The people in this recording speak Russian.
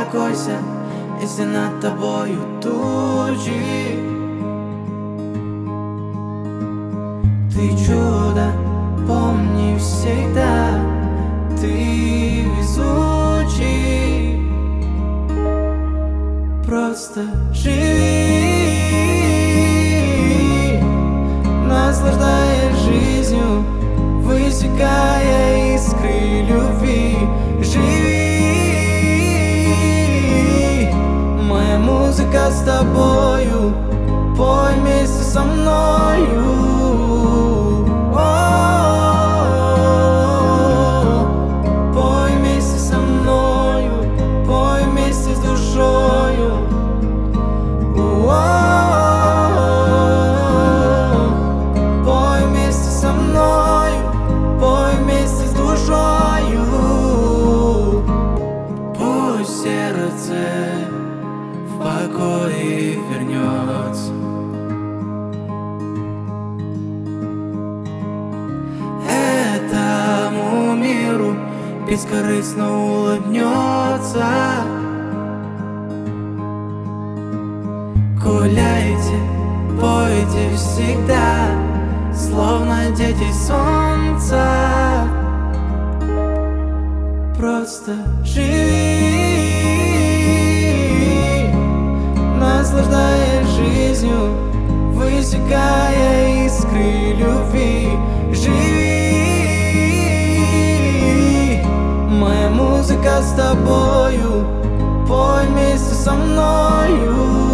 успокойся, если над тобою тучи. Ты чудо, помни всегда, ты везучий. Просто живи, наслаждаясь жизнью, высекая искры любви. Живи, моя музыка с тобою, пой вместе со мною. Пой вместе со мною, пой вместе с душою. Пой вместе со мною, пой вместе с душою. Пусть сердце в покое вернется. Этому миру бескорыстно улыбнется. Гуляйте, пойте всегда, словно дети солнца. Просто живи, наслаждаясь жизнью, высекая искры любви. Живи, моя музыка с тобою, пой вместе со мною.